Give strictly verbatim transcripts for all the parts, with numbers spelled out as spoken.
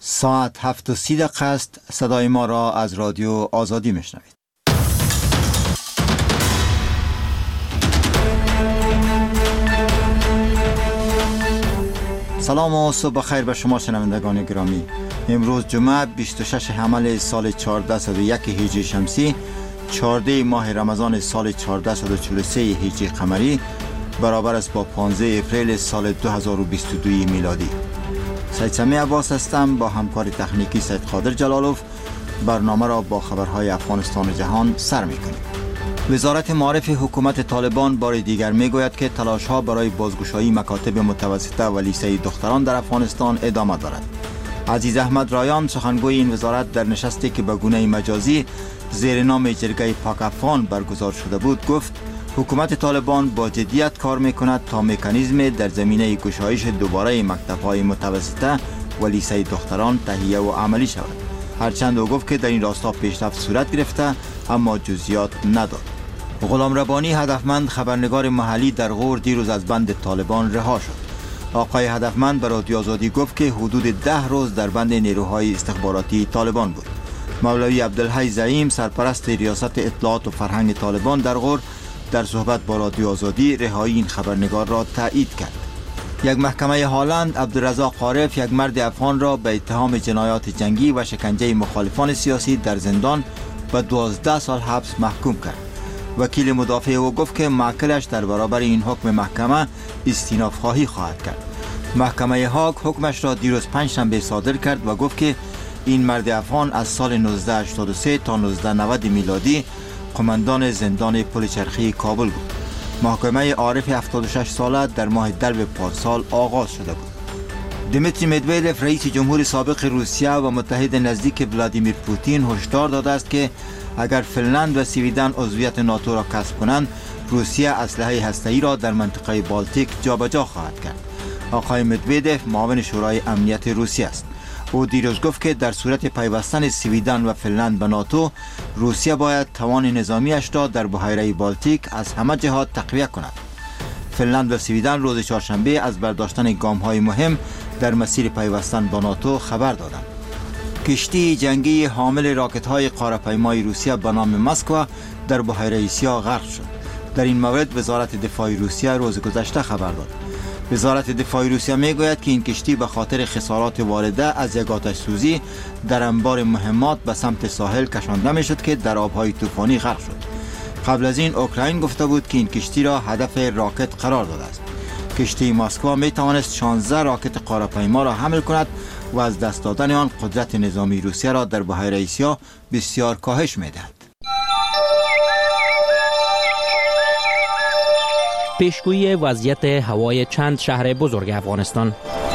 ساعت هفت و سی دقیقه است. صدای ما را از رادیو آزادی میشنوید. سلام و صبح بخیر به شما شنوندگان گرامی. امروز جمعه بیست و شش حمل سال چهارده و یک هجری شمسی، چهارده ماه رمضان سال چهارده و چهل و سه هجری قمری، برابر است با پانزده اپریل سال دو هزار و بیست و دو میلادی. سید سمی عباس هستم. با همکار تکنیکی سید قادر جلالوف برنامه را با خبرهای افغانستان و جهان سر می‌کنیم. وزارت معارف حکومت طالبان بار دیگر میگوید که تلاش‌ها برای بازگشایی مکاتب متوسطه و لیسه دختران در افغانستان ادامه دارد. عزیز احمد رایان، سخنگوی این وزارت، در نشستی که به گونه مجازی زیر نام جرگه پاک افغان برگزار شده بود، گفت حکومت طالبان با جدیت کار میکند تا مکانیزم در زمینه گشایش دوباره مکتب‌های متوسطه و لیسه دختران تهیه و عملی شود. هرچند او گفت که در این راستا پیشرفت صورت گرفته اما جزئیات نداد. غلام ربانی، هدفمند خبرنگار محلی در غور، دیروز از بند طالبان رها شد. آقای هدفمند به رادیو آزادی گفت که حدود ده روز در بند نیروهای استخباراتی طالبان بود. مولوی عبدالحی زعیم، سرپرست ریاست اطلاعات و فرهنگ طالبان در غور، در صحبت با رادیو آزادی رهایی این خبرنگار را تایید کرد. یک محکمه هالند عبدالرزاق عارف، یک مرد افغان را به اتهام جنایات جنگی و شکنجه مخالفان سیاسی در زندان به دوازده سال حبس محکوم کرد. وکیل مدافع او گفت که موکلش در برابر این حکم محکمه استیناف خواهی خواهد کرد. محکمه هاگ حکمش را دیروز پنجشنبه صادر کرد و گفت که این مرد افغان از سال نوزده هشتاد و سه تا نوزده نود میلادی قماندان زندان پل چرخی کابل بود. محاکمه عارف هفتاد و شش ساله در ماه دلو پارسال آغاز شده بود. دیمیتری مدویدف، رئیس جمهور سابق روسیه و متحد نزدیک ولادیمیر پوتین، هشدار داده است که اگر فنلند و سویدن عضویت ناتو را کسب کنند، روسیه اسلحه هسته‌ای را در منطقه بالتیک جابجا خواهد کرد. آقای مدویدف معاون شورای امنیت روسیه است. او دیروز گفت که در صورت پیوستن سویدن و فنلند به ناتو، روسیه باید توان نظامیش را در بحیره بالتیک از همه جهات تقویت کند. فنلند و سویدن روز چهارشنبه از برداشتن گام‌های مهم در مسیر پیوستن با ناتو خبر دادند. کشتی جنگی حامل راکت‌های قاره‌پیمای روسیه به نام مسکوا در بحیره سیاه غرق شد. در این مورد وزارت دفاع روسیه روز گذشته خبر داد. وزارت دفاع روسیه میگوید که این کشتی به خاطر خسارات وارده از یک آتش سوزی در انبار مهمات به سمت ساحل کشانده میشد که در آبهای طوفانی غرق شد. قبل از این اوکراین گفته بود که این کشتی را هدف راکت قرار داده است. کشتی مسکوا می توانست شانزده راکت قاره‌پیما را حمل کند و از دست دادن آن قدرت نظامی روسیه را در بحیره سیاه بسیار کاهش می‌دهد. پیشگویی وضعیت هوای چند شهر بزرگ افغانستان.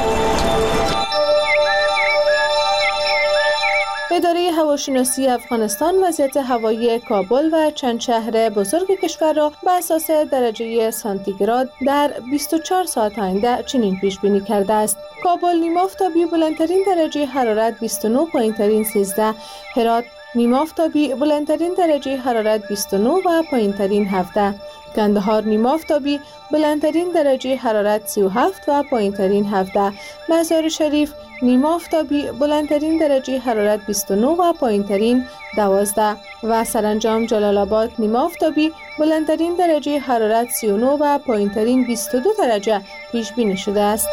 اداره هواشناسی افغانستان وضعیت هوایی کابل و چند شهر بزرگ کشور را بر اساس درجه سانتیگراد در بیست و چهار ساعت آینده چنین پیش بینی کرده است: کابل نیمه آفتابی بلندترین درجه حرارت بیست و نه، پایینترین سیزده. هرات نیمه آفتابی بلندترین درجه حرارت بیست و نه و پایینترین هفده. کندهار نیمه آفتابی بلندترین درجه حرارت سی و هفت و پایینترین هفده. مزار شریف نیمه آفتابی بلندترین درجه حرارت بیست و نه و پایینترین دوازده و سرانجام جلال آباد نیمه آفتابی بلندترین درجه حرارت سی و نه و پایینترین بیست و دو درجه پیش بینی شده است.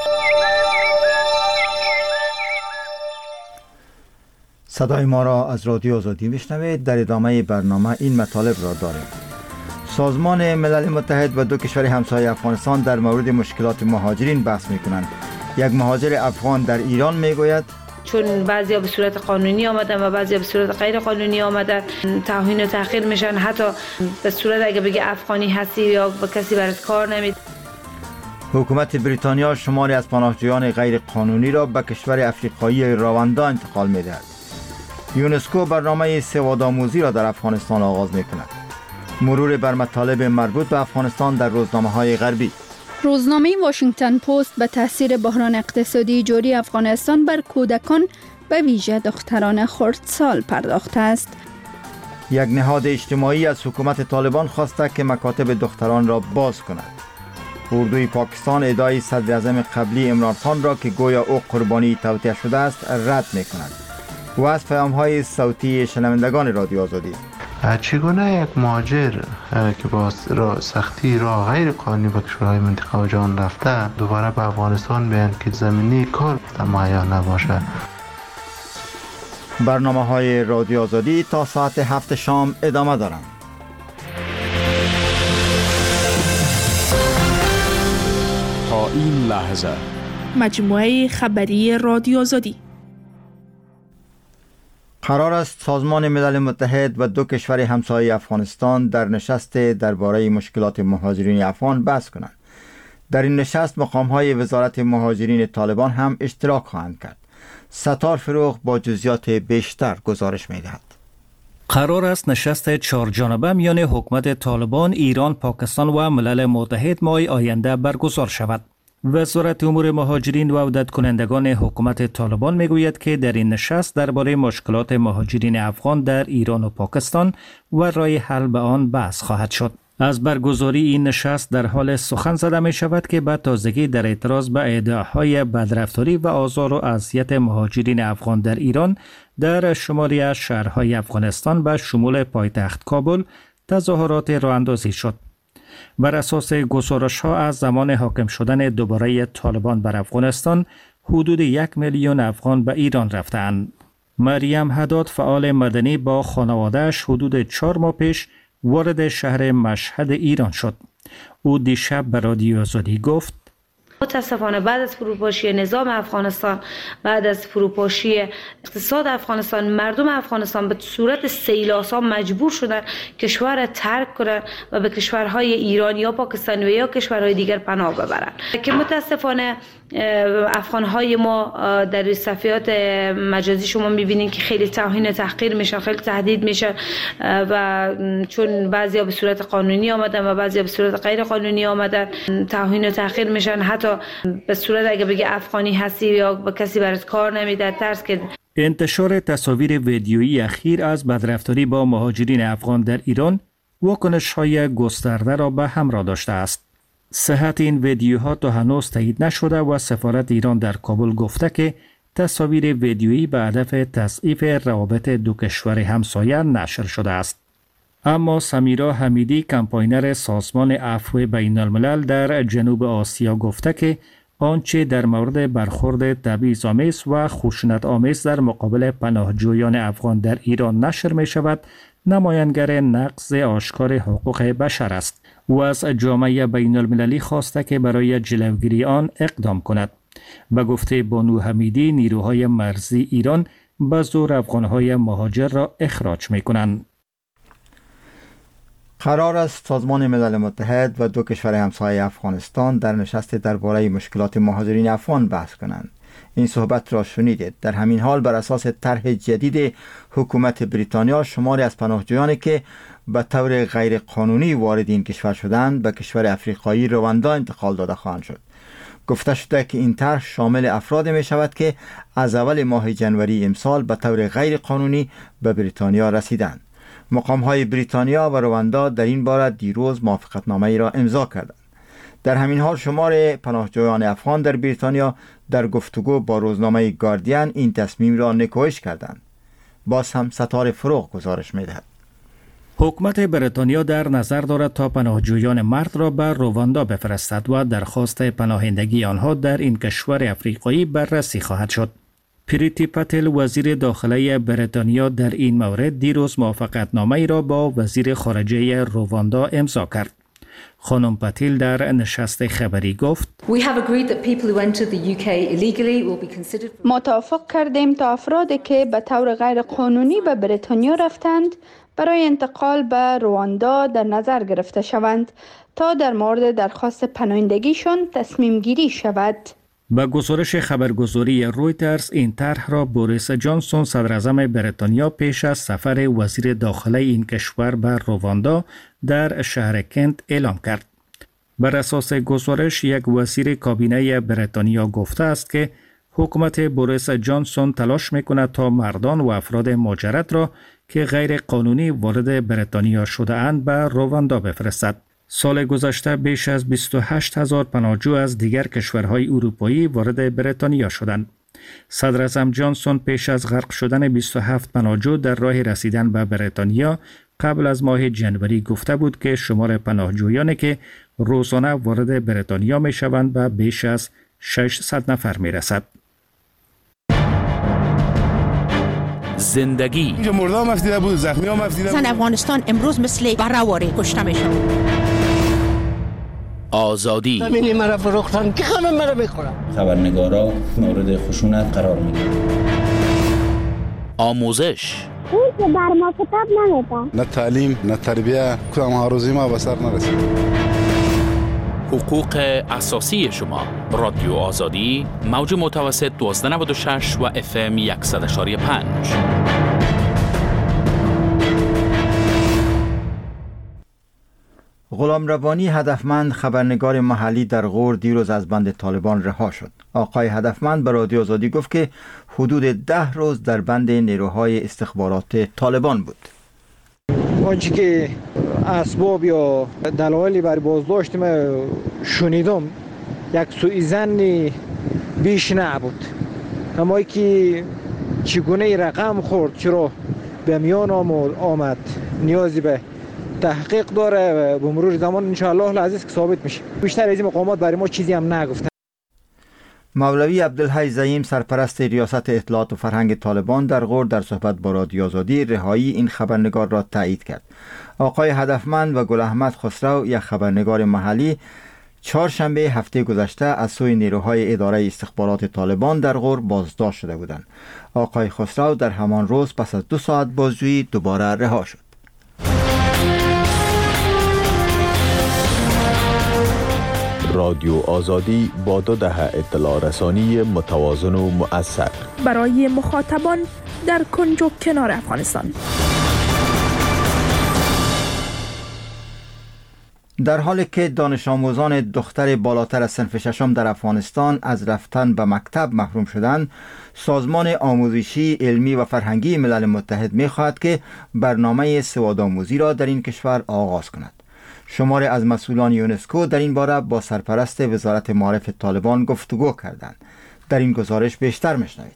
صدای ما را از رادیو آزادی میشنوید. در ادامه برنامه این مطالب را داریم. سازمان ملل متحد و دو کشور همسایه افغانستان در مورد مشکلات مهاجرین بحث میکنند. یک مهاجر افغان در ایران میگوید چون بعضیا به صورت قانونی آمدن و بعضیا به صورت غیر قانونی آمدن، توهین و تحقیر میشن. حتی به صورت اگه بگه افغانی هستی یا به کسی برات کار نمید. حکومت بریتانیا شماری از پناهجویان غیر قانونی را به کشور افریقایی رواندا انتقال میدهد. یونسکو برنامه سوادآموزی را در افغانستان آغاز میکند. مرور بر مطالب مربوط به افغانستان در روزنامه‌های غربی. روزنامه واشنگتن پست به تاثیر بحران اقتصادی جاری افغانستان بر کودکان به ویژه دختران خردسال پرداخته است. یک نهاد اجتماعی از حکومت طالبان خواسته که مکاتب دختران را باز کند. اردوی پاکستان ادعای صدر اعظم قبلی عمران خان را که گویا او قربانی توطئه شده است رد می‌کند. و از پیام‌های صوتی شنوندگان رادیو آزادی: چگونه یک مهاجر که با سختی را غیر قانونی به کشورهای منطقه و جهان رفته دوباره به افغانستان بیاین که زمینی کار مهیا نباشه؟ برنامه‌های رادیو آزادی تا ساعت هفت شام ادامه دارند. تا این لحظه مجموعه خبری رادیو آزادی. قرار است سازمان ملل متحد و دو کشور همسایه افغانستان در نشست درباره مشکلات مهاجرین افغان بحث کنند. در این نشست مقام‌های وزارت مهاجرین طالبان هم اشتراک خواهند کرد. ستار فروغ با جزئیات بیشتر گزارش می‌دهد. قرار است نشست چهار جانبه میان حکومت طالبان، ایران، پاکستان و ملل متحد ماه آینده برگزار شود. وزارت امور مهاجرین و عودت کنندگان حکومت طالبان میگوید که در این نشست درباره مشکلات مهاجرین افغان در ایران و پاکستان و راه حل به آن بحث خواهد شد. از برگزاری این نشست در حال سخن زده می شود که به تازگی در اعتراض به ادعاهای بدرفتاری و آزار و اذیت مهاجرین افغان در ایران در شماری از شهرهای افغانستان به شمول پایتخت کابل تظاهرات راه اندازی شد. بر اساس گزارش‌ها از زمان حاکم شدن دوباره طالبان بر افغانستان حدود یک میلیون افغان به ایران رفتند. مریم حداد فعال مدنی با خانواده‌اش حدود چهار ماه پیش وارد شهر مشهد ایران شد. او دیشب به رادیو آزادی گفت: متاسفانه بعد از فروپاشی نظام افغانستان، بعد از فروپاشی اقتصاد افغانستان، مردم افغانستان به صورت سیلاسا مجبور شدن کشور را ترک کنند و به کشورهای ایران یا پاکستان و یا کشورهای دیگر پناه ببرند که متاسفانه افغانهای ما در صفحات مجازی شما میبینید که خیلی توهین و تحقیر میشن، خیلی تهدید میشن و چون بعضیا به صورت قانونی آمدن و بعضیا به صورت غیر قانونی آمدن توهین و تحقیر میشن. حتی به صورت اگه بگه افغانی هستی یا به کسی برات کار نمیده ترس که. انتشار تصاویر ویدیویی اخیر از بدرفتاری با مهاجرین افغان در ایران واکنش‌های گسترده را به همراه داشته است. صحت این ویدیوها تا هنوز تایید نشده و سفارت ایران در کابل گفته که تصاویر ویدیویی به هدف تضعیف روابط دو کشور همسایه نشر شده است. اما سمیرا حمیدی، کمپاینر سازمان عفو بین الملل در جنوب آسیا گفته که آنچه در مورد برخورد تبعیض‌آمیز و خشونت‌آمیز در مقابل پناهجویان افغان در ایران نشر می شود نمایانگر نقض آشکار حقوق بشر است. او از جامعه بین المللی خواسته که برای جلوگیری آن اقدام کند. به گفته بانو حمیدی، نیروهای مرزی ایران به زور افغانهای مهاجر را اخراج می کنند. قرار است سازمان ملل متحد و دو کشور همسایه افغانستان در نشست درباره مشکلات مهاجرین افغان بحث کنند. این صحبت را شنیدید. در همین حال بر اساس طرح جدید حکومت بریتانیا شماری از پناهجویانی که به طور غیر قانونی وارد این کشور شدند به کشور افریقایی رواندا انتقال داده خواهند شد. گفته شده که این طرح شامل افراد می شود که از اول ماه جنوری امسال به طور غیر قانونی به بریتانیا رسیدند. مقام‌های بریتانیا و رواندا در این باره دیروز موافقتنامه‌ای را امضا کردند. در همین حال شمار پناهجویان افغان در بریتانیا در گفتگو با روزنامه گاردین این تصمیم را نکوهش کردند. باز هم ستار فروغ گزارش می‌دهد. حکومت بریتانیا در نظر دارد تا پناهجویان مرد را به رواندا بفرستد و درخواست پناهندگی آنها در این کشور افریقایی بررسی خواهد شد. پریتی پتل، وزیر داخلی بریتانیا، در این مورد دیروز موافقتنامه‌ای را با وزیر خارجه رواندا امضا کرد. خانم پتیل در نشست خبری گفت: ما توافق کردیم تا افرادی که به طور غیر قانونی به بریتانیا رفتند برای انتقال به رواندا در نظر گرفته شوند تا در مورد درخواست پناهندگیشان تصمیم گیری شود. با گزارش خبرگزاری رویترز، این طرح را بوریس جانسون، صدر اعظم بریتانیا، پیش از سفر وزیر داخلی این کشور به رواندا در شهر کنت اعلام کرد. بر اساس گزارش، یک وزیر کابینه بریتانیا گفته است که حکومت بوریس جانسون تلاش می‌کند تا مردان و افراد مهاجرت را که غیر قانونی وارد بریتانیا شده اند به رواندا بفرستد. سال گذشته بیش از بیست و هشت هزار پناهجو از دیگر کشورهای اروپایی وارد بریتانیا شدند. صدر اعظم جانسون پیش از غرق شدن بیست و هفت پناهجو در راه رسیدن به بریتانیا قبل از ماه جنوری گفته بود که شمار پناهجویانی که روزانه وارد بریتانیا می شوند به بیش از ششصد نفر می رسد. زندگی اینجا مرده هم افتیده بود، زخمی هم افتیده بود. زن افغانستان امروز مثل برهواری کشته می شود. آزادی همینی مرا فروختن که همه مرا میخورن. خبرنگارا مورد خشونت قرار میگیرن. آموزش اون که بر ما کتاب نمیده. نه تعلیم نه تربیه، کدام ها روزی ما به سر نرسید. حقوق اساسی شما. رادیو آزادی موج متوسط دوازده نود و شش و اف ام صد و یک و پنج. غلام ربانی هدفمند خبرنگار محلی در غور دیروز از بند طالبان رها شد. آقای هدفمند به رادیو آزادی گفت که حدود ده روز در بند نیروهای استخبارات طالبان بود. آنچه که اسباب یا دلایلی برای بازداشت ما شنیدم یک سوءظن بیش نبود. اما که چگونه رقم خورد، چرا به میان آمد، نیازی به تحقیق داره و به مرور زمان انشاءالله العزیز که ثابت میشه. بیشتر از این مقامات برای ما چیزی هم نگفتن. مولوی عبدالحی زعیم سرپرست ریاست اطلاعات و فرهنگ طالبان در غور در صحبت با رادیو آزادی رهایی این خبرنگار را تایید کرد. آقای هدفمند و گل احمد خسرو یک خبرنگار محلی چهارشنبه هفته گذشته از سوی نیروهای اداره استخبارات طالبان در غور بازداشت شده بودند. آقای خسرو در همان روز پس از دو ساعت بازجویی دوباره رها شد. رادیو آزادی با دو دهه اطلاع رسانی متوازن و مؤثر برای مخاطبان در کنج و کنار افغانستان. در حالی که دانش آموزان دختر بالاتر از صنف ششم در افغانستان از رفتن به مکتب محروم شدند، سازمان آموزشی، علمی و فرهنگی ملل متحد می‌خواهد که برنامه سوادآموزی را در این کشور آغاز کند. شماری از مسئولان یونسکو در این باره با سرپرست وزارت معارف طالبان گفتگو کردند. در این گزارش بیشتر میشنوید.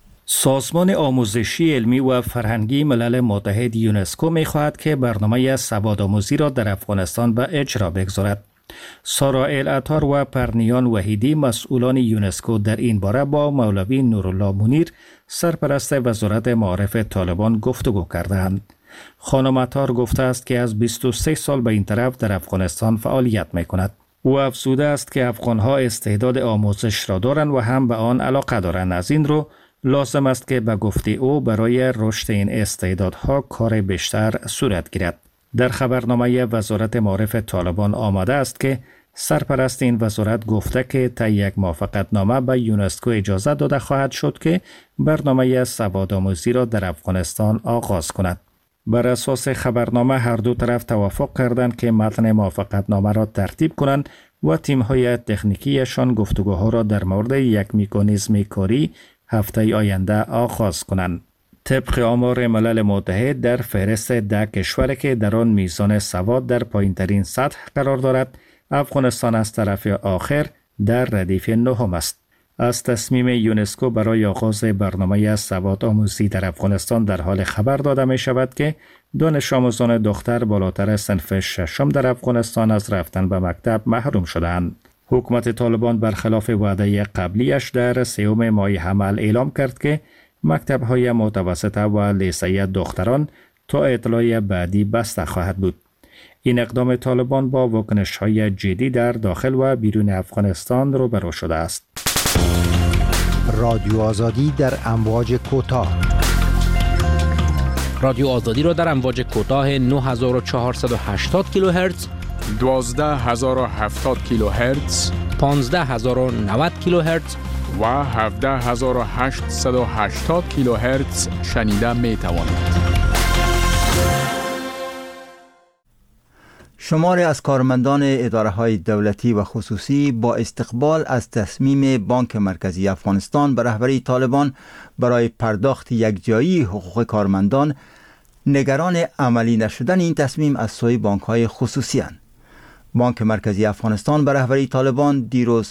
سازمان آموزشی، علمی و فرهنگی ملل متحد یونسکو می‌خواهد که برنامه سوادآموزی را در افغانستان به اجرا بگذارد. سارا العطار و پرنیان وحیدی مسئولان یونسکو در این باره با مولوی نورالله منیر سرپرست وزارت معارف طالبان گفتگو کردند. خانم عطار گفته است که از بیست و سه سال به این طرف در افغانستان فعالیت می‌کند. او افزوده است که افغان‌ها استعداد آموزش را دارند و هم به آن علاقه دارند. از این رو لازم است که به گفته او برای رشد این استعدادها کار بیشتر صورت گیرد. در خبرنامه وزارت معارف طالبان آمده است که سرپرست این وزارت گفته که طی یک موافقتنامه به یونسکو اجازه داده خواهد شد که برنامه سوادآموزی را در افغانستان آغاز کند. بر اساس خبرنامه هر دو طرف توافق کردند که متن موافقتنامه را ترتیب کنند و تیم‌های تکنیکیشان گفتگوها را در مورد یک مکانیزم کاری هفته آینده آغاز کنند. طبق آمار ملل متحد در فهرست ده کشوری که در آن میزان سواد در پایین‌ترین سطح قرار دارد، افغانستان از طرف آخر در ردیف نهم است. از تصمیم یونسکو برای آغاز برنامه سواد آموزی در افغانستان در حال خبر داده می شود که دانش آموزان دختر بالاتر از صنف ششم در افغانستان از رفتن به مکتب محروم شدند. حکومت طالبان برخلاف وعده قبلیش در سوم ماه حمل اعلام کرد که مکتب‌های متوسطه و لیسه دختران تا اطلاع بعدی بسته خواهد بود. این اقدام طالبان با واکنش‌های جدی در داخل و بیرون افغانستان روبرو شده است. رادیو آزادی در امواج کوتاه. رادیو آزادی را در امواج کوتاه نه هزار و چهارصد و هشتاد کیلوهرتز، دوازده هزار و هفتاد کیلوهرتز، پانزده هزار و نود کیلوهرتز و هفده هزار و هشتصد و هشتاد کیلوهرتز شنیده می توانید. شماری از کارمندان اداره‌های دولتی و خصوصی با استقبال از تصمیم بانک مرکزی افغانستان به رهبری طالبان برای پرداخت یکجایی حقوق کارمندان نگران عملی نشدن این تصمیم از سوی بانک‌های خصوصی اند. بانک مرکزی افغانستان به رهبری طالبان دیروز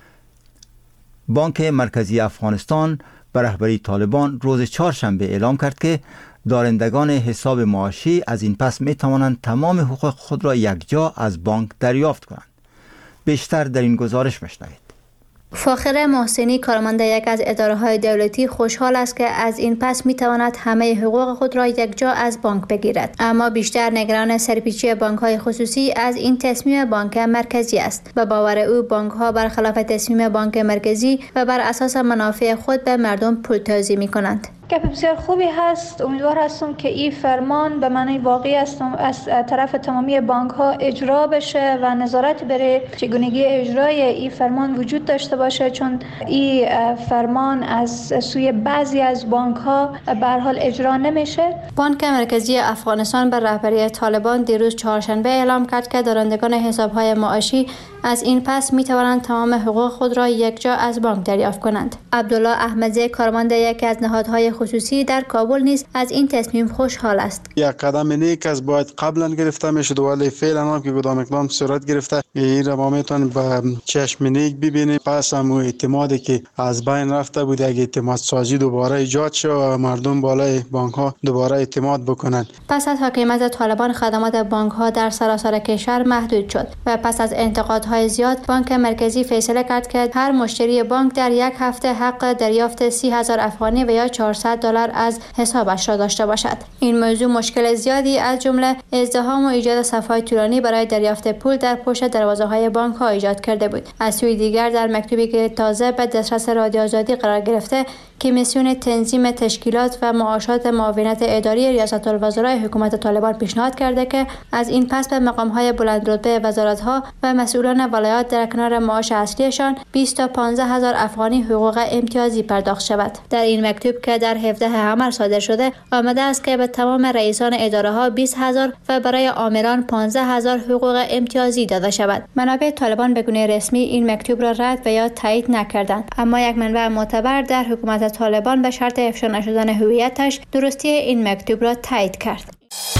بانک مرکزی افغانستان به رهبری طالبان روز چهارشنبه اعلام کرد که دارندگان حساب معاشی از این پس می توانند تمام حقوق خود را یکجا از بانک دریافت کنند. بیشتر در این گزارش بشنوید. فاخره محسنی کارمند یک از اداره‌های دولتی خوشحال است که از این پس می‌تواند همه حقوق خود را یکجا از بانک بگیرد، اما بیشتر نگران سرپیچی بانک‌های خصوصی از این تصمیم بانک مرکزی است. به باور او بانک‌ها برخلاف تصمیم بانک مرکزی و بر اساس منافع خود به مردم پولتازی می‌کنند. گپ بسیار خوبی هست. امیدوار هستم که این فرمان به معنی واقعی است از طرف تمامی بانک ها اجرا بشه و نظارت بر چگونگی اجرای این فرمان وجود داشته باشه، چون این فرمان از سوی بعضی از بانک ها به هر حال اجرا نمیشه. بانک مرکزی افغانستان بر رهبری طالبان دیروز چهارشنبه اعلام کرد که دارندگان حساب‌های معاشی از این پس می توانند تمام حقوق خود را یکجا از بانک دریافت کنند. عبدالله احمدزی کارمند یکی از نهادهای خصوصی در کابل نیز از این تصمیم خوشحال است. یک قدم نیک است، باید قبلا گرفته میشد ولی فعلا هم که کدام اقدام صورت گرفته این را ما میتونیم با چشم نیک ببینیم. پس هم اعتمادی که از بین رفته بود یک اعتماد سازی دوباره ایجاد شد و مردم بالای بانک ها دوباره اعتماد بکنند. پس از حاکمیت طالبان خدمات بانک ها در سراسر کشور محدود شد و پس از انتقادهای زیاد بانک مرکزی فیصله کرد که هر مشتری بانک در یک هفته حق دریافت سی هزار افغانی و یا چهارصد دلار از حسابش را داشته باشد. این موضوع مشکل زیادی از جمله ازدحام و ایجاد صف‌های طولانی برای دریافت پول در پشت دروازه‌های بانک ها ایجاد کرده بود. از سوی دیگر در مکتوبی که تازه به دسترس رادیو آزادی قرار گرفته، کمیسیون تنظیم تشکیلات و معاشات معاونت اداری ریاست الوزرای حکومت طالبان پیشنهاد کرده که از این پس به مقام‌های بلندرتبه وزارت‌ها و مسئولان ولایات در کنار معاش اصلیشان بیست تا پانزده هزار افغانی حقوق امتیازی پرداخت شود. در این مکتوب که در هفدهم حمل صادر شده آمده است که به تمام رئیسان اداره‌ها بیست هزار و برای آمران پانزده هزار حقوق امتیازی داده شود. منابع طالبان به گونه رسمی این مکتوب را رد و یا تایید نکردند، اما یک منبع معتبر در حکومت طالبان به شرط افشا نشدن هویتش درستی این مکتوب را تایید کرد.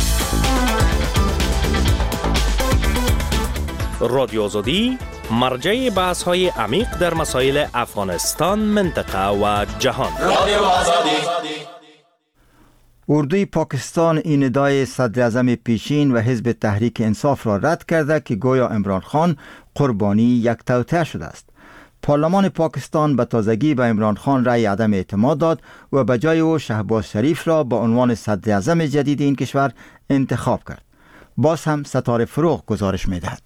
رادیو آزادی مرجع بحث های عمیق در مسائل افغانستان، منطقه و جهان. رادیو آزادی. اردوی پاکستان این ادعای صدر اعظم پیشین و حزب تحریک انصاف را رد کرده که گویا عمران خان قربانی یک توطئه شده است. پارلمان پاکستان به تازگی به عمران خان رأی عدم اعتماد داد و به جای او شهباز شریف را به عنوان صدر اعظم جدید این کشور انتخاب کرد. باز هم ستاره فروغ گزارش می‌دهد.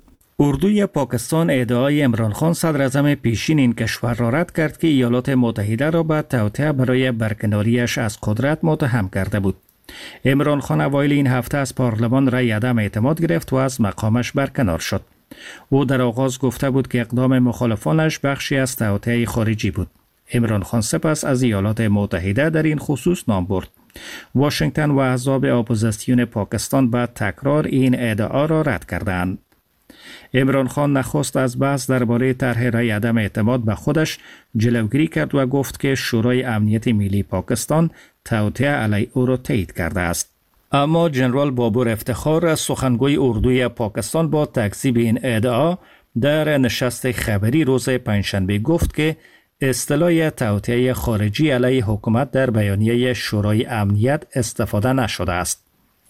اردوی پاکستان ادعای عمران خان صدر اعظم پیشین این کشور را رد کرد که ایالات متحده را به توطئه برای برکناریش از قدرت متهم کرده بود. عمران خان اوایل این هفته از پارلمان رأی عدم اعتماد گرفت و از مقامش برکنار شد. او در آغاز گفته بود که اقدام مخالفانش بخشی از توطئه خارجی بود. عمران خان سپس از ایالات متحده در این خصوص نام برد. واشنگتن و احزاب اپوزیسیون پاکستان به تکرار این ادعا را رد کردند. عمران خان نخست از بحث درباره طرح رأی عدم اعتماد به خودش جلوگیری کرد و گفت که شورای امنیت ملی پاکستان توطئه علیه او را تایید کرده است. اما جنرال بابور افتخار سخنگوی اردوی پاکستان با تکذیب این ادعا در نشست خبری روز پنجشنبه گفت که اصطلاح توطئه خارجی علیه حکومت در بیانیه شورای امنیت استفاده نشده است.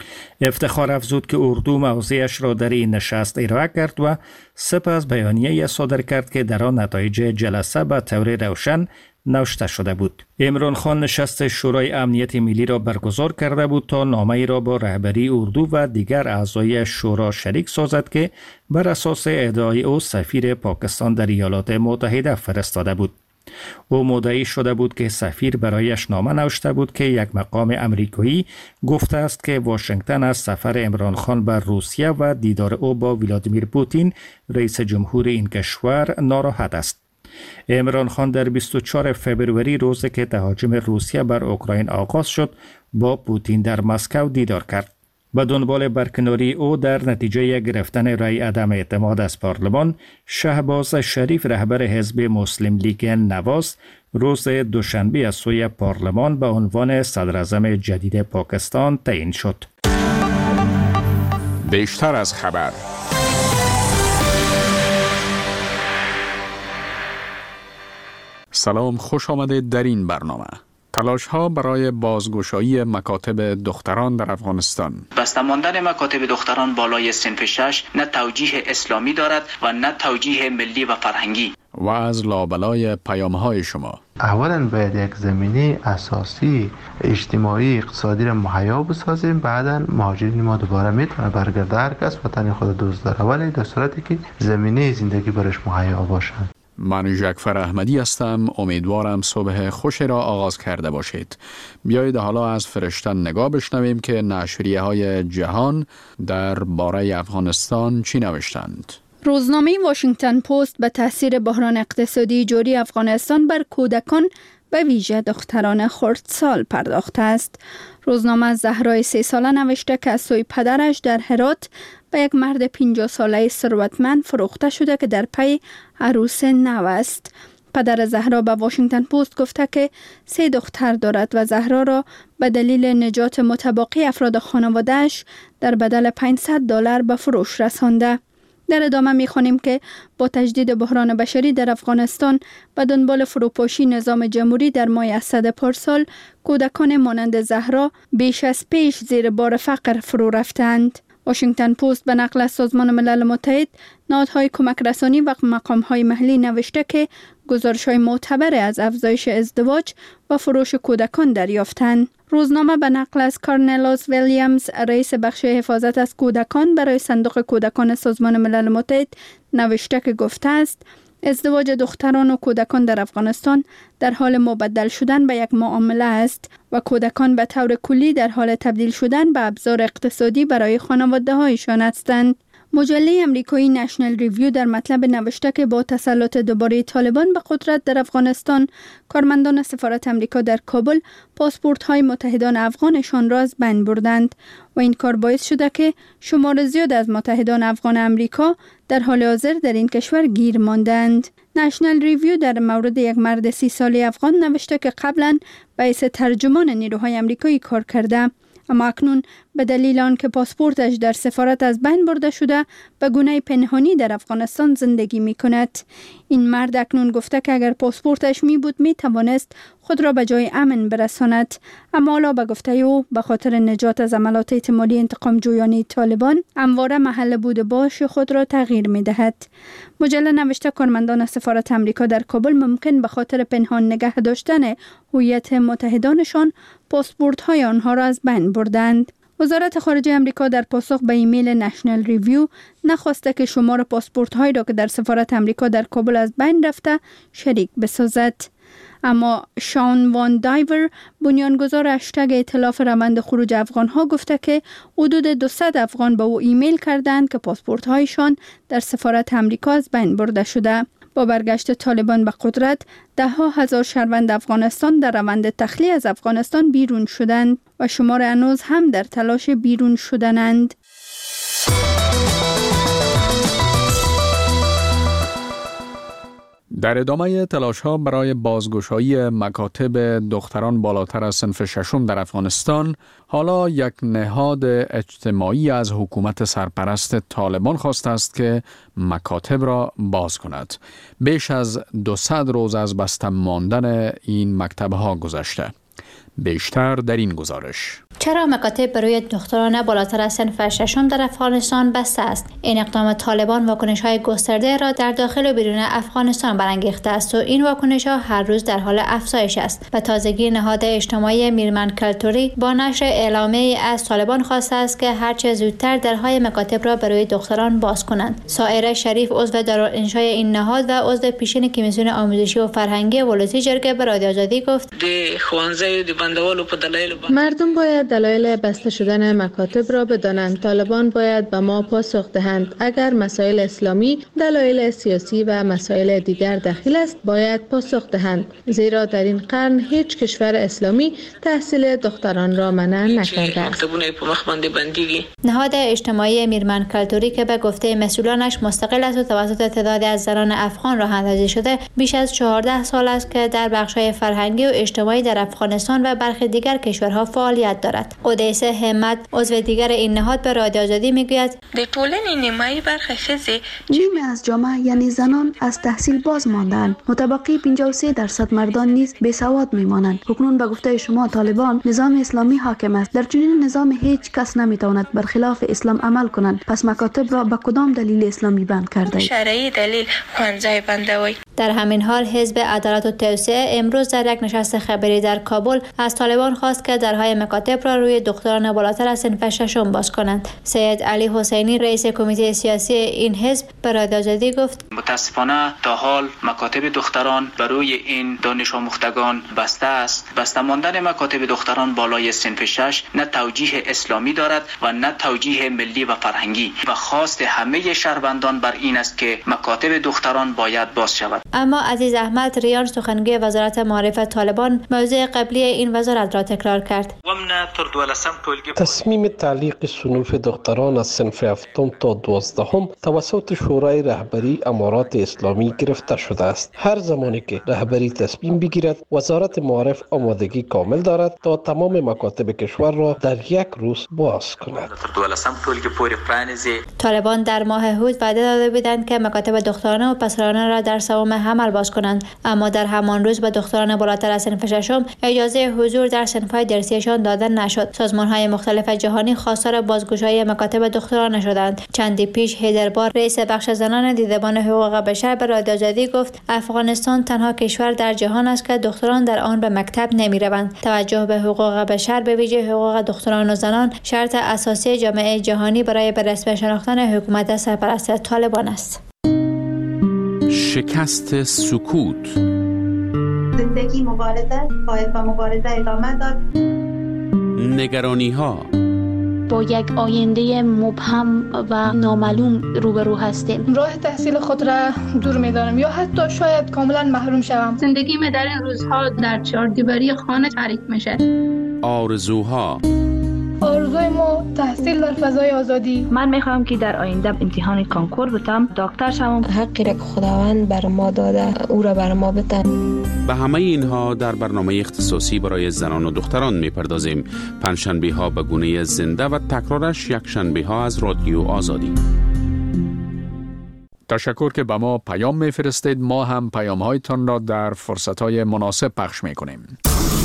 افتخار افزود که اردو موضعش را در این نشست ارائه کرد و سپس بیانیه صادر کرد که در آن نتایج جلسه به طور روشن نوشته شده بود. عمران خان نشست شورای امنیت ملی را برگزار کرده بود تا نامه‌ای را با رهبری اردو و دیگر اعضای شورا شریک سازد که بر اساس ادعای او سفیر پاکستان در ایالات متحده فرستاده بود. او مدعی شده بود که سفیر برایش نامه نوشته بود که یک مقام امریکایی گفته است که واشنگتن از سفر عمران خان به روسیه و دیدار او با ولادیمیر پوتین رئیس جمهور این کشور ناراحت است. عمران خان در بیست و چهارم فوریه روزی که تهاجم روسیه بر اوکراین آغاز شد با پوتین در مسکو دیدار کرد. به دنبال برکناری او در نتیجه گرفتن رأی عدم اعتماد از پارلمان، شهباز شریف رهبر حزب مسلم لیگ نواز روز دوشنبه از سوی پارلمان به عنوان صدر اعظم جدید پاکستان تعیین شد. بیشتر از خبر سلام، خوش آمدید در این برنامه. تلاش ها برای بازگشایی مکاتب دختران در افغانستان. بسته ماندن مکاتب دختران بالای صنف شش نه توجیه اسلامی دارد و نه توجیه ملی و فرهنگی. و از لابلای پیام های شما. اولا باید یک زمینه اساسی اجتماعی اقتصادی را مهیا بسازیم، بعدا مهاجرین ما دوباره میتونه برگرده، هر کس وطن خود دوست داره، ولی در صورتی که زمینه زندگی برش مهیا باشه. من جعفر احمدی هستم. امیدوارم صبح خوش را آغاز کرده باشید. بیایید حالا از فرشتن نگاه بشنویم که نشریه های جهان در باره افغانستان چی نوشتند. روزنامه واشنگتن پست به تاثیر بحران اقتصادی جاری افغانستان بر کودکان به ویژه دختران خردسال پرداخته است. روزنامه از زهرای سی ساله نوشته که از سوی پدرش در هرات به یک مرد پنجاه ساله ثروتمند فروخته شده که در پی عروس نو است. پدر زهرا به واشنگتن پست گفته که سه دختر دارد و زهرا را به دلیل نجات متباقی افراد خانواده‌اش در بدل پانصد دلار به فروش رسانده. در ادامه می‌خوانیم که با تجدید بحران بشری در افغانستان به دنبال فروپاشی نظام جمهوری در ماه اسد پارسال، کودکان مانند زهرا بیش از پیش زیر بار فقر فرو رفتند. واشنگتن پست به نقل از سازمان ملل متحد، نهادهای کمک رسانی و مقام‌های محلی نوشته که گزارش‌های معتبر از افزایش ازدواج و فروش کودکان دریافتند. روزنامه به نقل از کارنلوس ویلیامز، رئیس بخش حفاظت از کودکان برای صندوق کودکان سازمان ملل متحد نوشته که گفته است ازدواج دختران و کودکان در افغانستان در حال مبدل شدن به یک معامله است و کودکان به طور کلی در حال تبدیل شدن به ابزار اقتصادی برای خانواده‌هایشان هستند. مجله امریکایی نشنل ریویو در مطلب نوشته که با تسلط دوباره طالبان به قدرت در افغانستان، کارمندان سفارت امریکا در کابل پاسپورت‌های متحدان افغانشان را از بین بردند و این کار باعث شده که شمار زیاد از متحدان افغان امریکا در حال حاضر در این کشور گیر ماندند. نشنل ریویو در مورد یک مرد سی ساله افغان نوشته که قبلا به حیث ترجمان نیروهای امریکایی کار کرده، اما اکنون به دلیل آنکه پاسپورتش در سفارت از بین برده شده به گونه پنهانی در افغانستان زندگی می کند. این مرد اکنون گفته که اگر پاسپورتش می بود می توانست خود را به جای امن برساند، اما حالا به گفته او به خاطر نجات از عملات احتمالی انتقام جویانه طالبان همواره محل بود باش خود را تغییر می دهد. مجله نوشته کارمندان سفارت امریکا در کابل ممکن به خاطر پنهان نگه داشتن هویت متحدانشان پاسپورت های آنها را از بین بردند. وزارت خارجه امریکا در پاسخ به ایمیل نشنل ریویو نخواسته که شمار پاسپورت هایی را که در سفارت امریکا در کابل از بین رفته شریک بسازد. اما شان وان دایور، بنیانگذار هشتگ ائتلاف روند خروج افغان ها، گفته که حدود دویست افغان به او ایمیل کردند که پاسپورت هایشان در سفارت امریکا از بین برده شده. با برگشت طالبان به قدرت، ده ها هزار شهروند افغانستان در روند تخلیه از افغانستان بیرون شدند و شمار هنوز هم در تلاش بیرون شدنند. در ادامه تلاش ها برای بازگشایی مکاتب دختران بالاتر از صنف ششم در افغانستان، حالا یک نهاد اجتماعی از حکومت سرپرست طالبان خواسته است که مکاتب را باز کند. بیش از دویست روز از بسته ماندن این مکتب ها گذشته. بیشتر در این گزارش. چرا مکاتب برای دختران بالاتر از صنف ششم در افغانستان بسته است؟ این اقدام طالبان واکنش‌های گسترده را در داخل و بیرون افغانستان برانگیخته است و این واکنش‌ها هر روز در حال افزایش است. به تازگی نهاد اجتماعی میرمن کلتوری با نشر اعلامیه‌ای از طالبان خواسته است که هرچه زودتر درهای مکاتب را برای دختران باز کنند. سائره شریف، عضو دارالانشای این نهاد و عضو پیشین کمیسیون آموزشی و فرهنگی ولسی جرگه به رادیو آزادی گفت: مردم باید دلایل بسته شدن مکاتب را بدانند. طالبان باید به ما پاسخ دهند. اگر مسائل اسلامی، دلایل سیاسی و مسائل دیگر دخیل است، باید پاسخ دهند. زیرا در این قرن هیچ کشور اسلامی تحصیل دختران را منع نکرده است. نهاد اجتماعی میرمن کلتوری که به گفته مسئولانش مستقل است و توسط تعدادی از زنان افغان راه اندازی شده، بیش از چهارده سال است که در بخش‌های فرهنگی و اجتماعی در افغانستان و برخی دیگر کشورها فعالیت دارد. شود. قدیسه همت عضو دیگر این نهاد به رادیو آزادی میگوید در ټولنې نیمایي برخه ښځې نیمه از جامعه یعنی زنان از تحصیل باز ماندند. متبقی پنجاه و سه درصد مردان نیز بیسواد میمانند. اکنون به گفته شما طالبان نظام اسلامی حاکم است. در چنین نظام هیچ کس نمیتواند برخلاف اسلام عمل کنند. پس مکاتب را به کدام دلیل اسلامی بند کرده اید؟ شرعی دلیل خوانزای بندوی. در همین حال حزب عدالت و توسعه امروز در یک نشست خبری در کابل از طالبان خواست که درهای مکاتب را روی دختران بالاتر از صنف ششم باز کنند. سید علی حسینی رئیس کمیته سیاسی این حزب به رادیو آزادی گفت متاسفانه تا حال مکاتب دختران برای این دانش آموختگان بسته است. بسته ماندن مکاتب دختران بالای صنف شش نه توجیه اسلامی دارد و نه توجیه ملی و فرهنگی و خواست همه شهروندان بر این است که مکاتب دختران باید باز شود. اما عزیز احمد ریان سخنگوی وزارت معارف طالبان موضوع قبلی این وزارت را تکرار کرد. تصمیم تعلیق صنوف دختران از صنف هفتم تا دوازدهم توسط شورای رهبری امارات اسلامی گرفته شده است. هر زمانی که رهبری تصمیم بگیرد وزارت معارف آمادگی کامل دارد تا تمام مکاتب کشور را در یک روز باز کند. طالبان در ماه هود وعده داده بودند که مکاتب دخترانه و پسرانه را در سوم حمل باز کنند، اما در همان روز به دختران بالاتر از صنف ششم اجازه حضور در صنف‌های درسیشان داده نشد. سازمان‌های مختلف جهانی خواستار بازگشایی مکاتب دخترانه شدند. چندی پیش هیدربار رئیس بخش زنان دیدبان حقوق بشر به رادیو آزادی گفت افغانستان تنها کشور در جهان است که دختران در آن به مکتب نمی‌روند. توجه به حقوق بشر به ویژه حقوق دختران و زنان شرط اساسی جامعه جهانی برای به رسمیت شناختن حکومت سرپرست طالبان است. شکست سکوت. زندگی مبارزه باید با مبارزه ادامه داد. نگرانی ها. با یک آینده مبهم و نامعلوم روبرو هستیم. راه تحصیل خود را دور می‌دانم یا حتی شاید کاملا محروم شوم. زندگی در این روزها در چهاردیواری خانه تعریف میشه. آرزوها. آرزوی ما تحصیل در فضای آزادی. من میخوام که در آینده امتحان کنکور بتم، دکتر شوم. حقی را که خداوند بر ما داده او را بر ما بده. به همه اینها در برنامه اختصاصی برای زنان و دختران میپردازیم. پنجشنبه ها به گونه زنده و تکرارش یک شنبه ها از رادیو آزادی. تشکر که به ما پیام میفرستید. ما هم پیام هایتان را در فرصت های مناسب پخش میکنیم.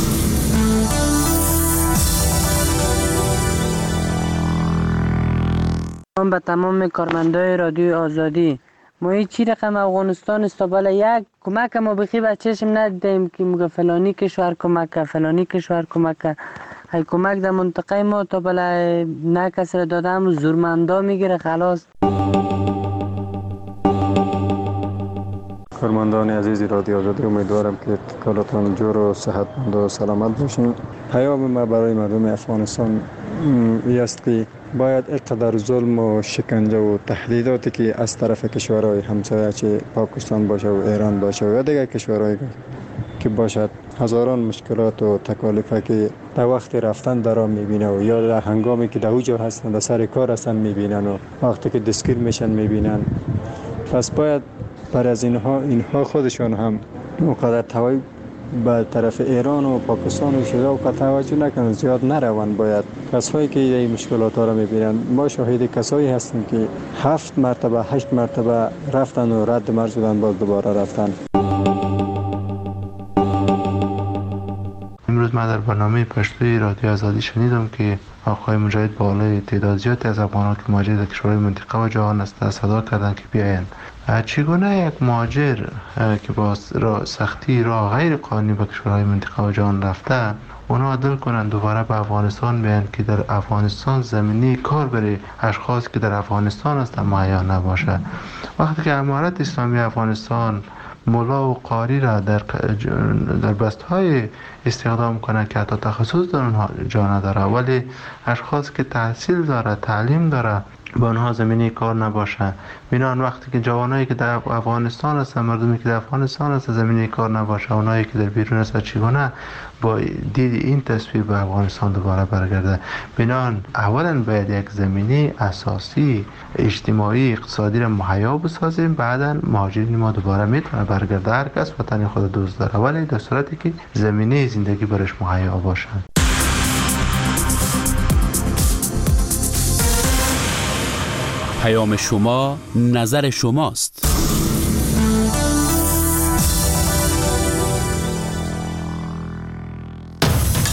من به تمام کارمندای رادیو آزادی ما چی رقم افغانستان است تا بالا یک کمک ما بخی به چشم ندیدیم که مگه فلانی کشور کمک فلانی کشور کمک های کمک در منطقه ما تا بالا نه کسی را دادم زورمندا میگیره خلاص. کارمندان عزیز رادیو آزادی امیدوارم که کارتان جور و صحتمند و سلامت باشین. پیام ما برای مردم افغانستان این است که باید اقدر ظلم و شکنجه و تهدیداتی که از طرف کشورهای همسایه چه پاکستان باشه و ایران باشه و یا دیگر کشورهای که باشد هزاران مشکلات و تکالیف که در وقت رفتن در آن میبینه و یا در هنگامی که در اوجا هستن در سر کار هستن میبینن و وقتی که دستگیر میشن میبینن. پس باید برای از اینها اینها خودشان هم مقدر توجه به طرف ایران و پاکستان و شده و توجه نکنن، زیاد نروند. باید کسایی که این مشکلات ها را میبینن، ما شاهد کسایی هستیم که هفت مرتبه هشت مرتبه رفتن و رد مرز شدن باز دوباره رفتن. امروز من در برنامه پشتوی رادیو آزادی شنیدم که آقای مجاهد با بالای تعداد زیادی از افغانان که مهاجر در کشورهای منطقه و جهان هستند صدا کردند که بیایند. چگونه یک مهاجر که با سختی راه غیر قانونی به کشورهای منطقه و جهان رفته اونا عدل کنند دوباره به افغانستان بیایند که در افغانستان زمینی کار برای اشخاص که در افغانستان هستند مهیا نباشه؟ وقتی که امارت اسلامی افغانستان مولا و قاری را در در بستهای استخدام کنند که حتی تخصص در اونها جا نداره، ولی اشخاص که تحصیل داره تعلیم داره با اونها زمینی کار نباشه. بنابراین وقتی که جوانایی که در افغانستان هستن، مردمی که در افغانستان هستن زمینی کار نباشه، اونایی که در بیرون هستن چگونه با دید این تصویر به افغانستان دوباره برگرده؟ بنابراین اولا باید یک زمینی اساسی اجتماعی اقتصادی را مهیا بسازیم، بعدا مهاجرین ما دوباره میتونه برگرده. هر کس وطن خود دوست داره، ولی در صورتی که زمینه زندگی برش مهیا باشه. پیام شما نظر شماست.